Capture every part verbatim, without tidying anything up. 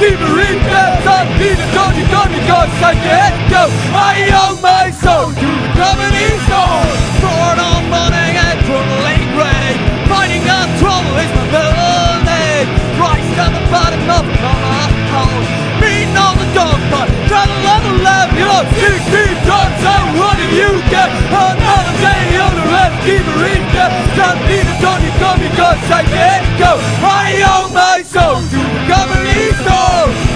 keep it real fast. I need it, don't you come because I can't go. I owe my soul to the comedy store. Four in the morning and from the late rain. Finding out trouble is my building. Christ at the bottom of the hole. Beating on the dog but trying to love the love. You know, sixteen tons, so what do you get? Another day on the left, keep it real fast. I need it, don't you come because I can't go. I owe my soul to the comedy store.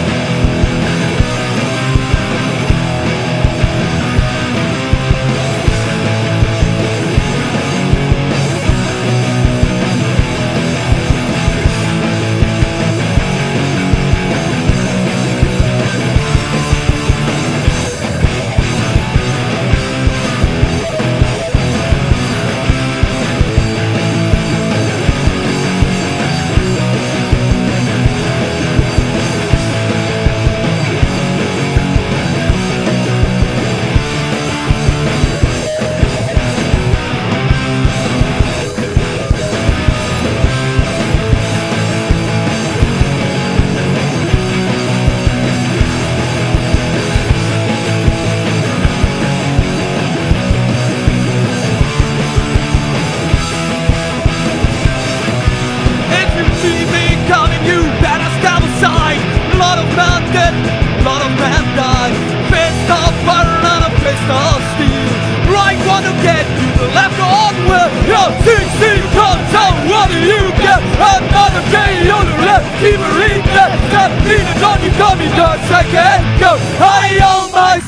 Lot of men die, fist of fire and a fist of steel. Right one to get to the left on where you're sixteen tons, so what do you get? Another day on the left, keep it reading that. That need it on you, come because I can't go. I owe my